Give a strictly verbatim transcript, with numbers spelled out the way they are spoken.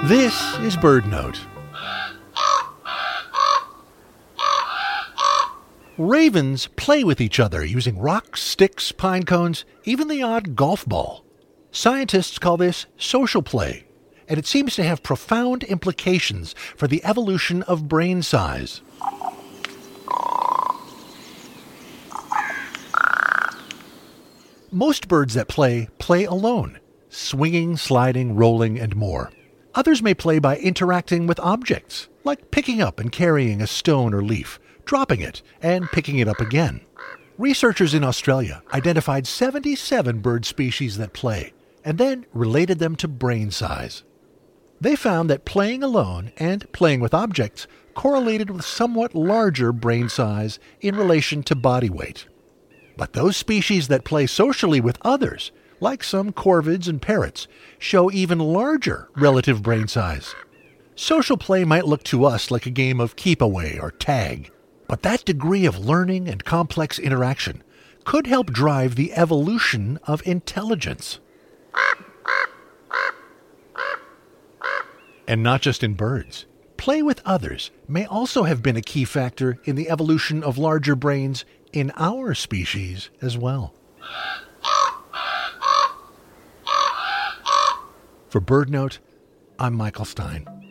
This is BirdNote. Ravens play with each other using rocks, sticks, pine cones, even the odd golf ball. Scientists call this social play, and it seems to have profound implications for the evolution of brain size. Most birds that play, play alone, swinging, sliding, rolling, and more. Others may play by interacting with objects, like picking up and carrying a stone or leaf, dropping it, and picking it up again. Researchers in Australia identified seventy-seven bird species that play, and then related them to brain size. They found that playing alone and playing with objects correlated with somewhat larger brain size in relation to body weight. But those species that play socially with others, like some corvids and parrots, show even larger relative brain size. Social play might look to us like a game of keep-away or tag, but that degree of learning and complex interaction could help drive the evolution of intelligence. And not just in birds. Play with others may also have been a key factor in the evolution of larger brains in our species as well. For BirdNote, I'm Michael Stein.